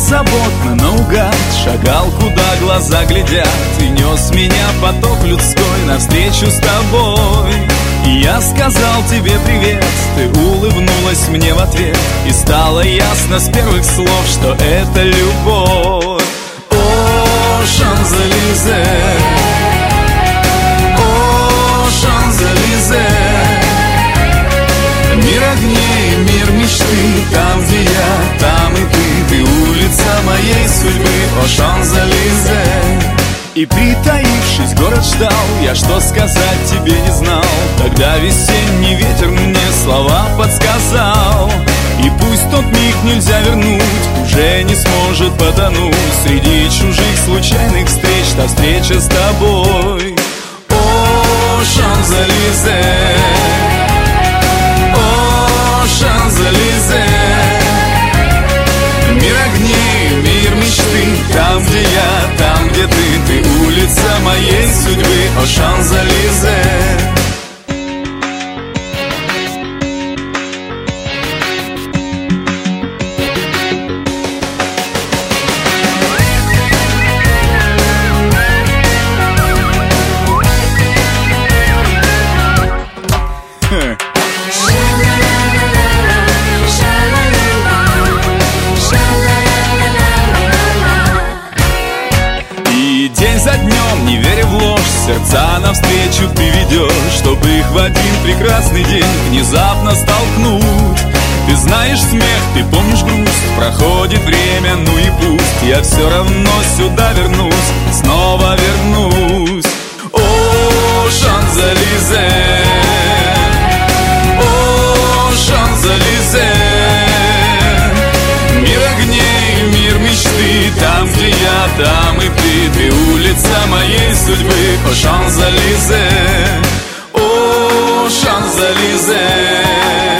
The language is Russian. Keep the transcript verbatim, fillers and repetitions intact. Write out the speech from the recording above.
беззаботно наугад шагал, куда глаза глядят, и нес меня поток людской навстречу с тобой. И я сказал тебе привет, ты улыбнулась мне в ответ, и стало ясно с первых слов, что это любовь. О, Шанзелизе, о, Шанзелизе, мир огней, мир мечты, там, где я, там и ты, ты улица моей судьбы, о, Шанзелизе. И притаившись, город ждал, я что сказать тебе не знал. Тогда весенний ветер мне слова подсказал. И пусть тот миг нельзя вернуть, уже не сможет потонуть среди чужих случайных встреч, та встреча с тобой. О, Шанзелизе, о, Шанзелизе, мир огней, мир мечты, там, где я, там, где ты, ты улица моей судьбы, о, Шанзелизе. День за днем, не веря в ложь, сердца навстречу ты ведешь, чтобы их в один прекрасный день внезапно столкнуть. Ты знаешь смех, ты помнишь грусть, проходит время, ну и пусть, я все равно сюда вернусь, снова вернусь. О, Шанзелизе, о, Шанзелизе, мир огней, мир мечты, там, где я, там и ты, ты улица моей судьбы, о, Шанзелизе, о, Шанзелизе.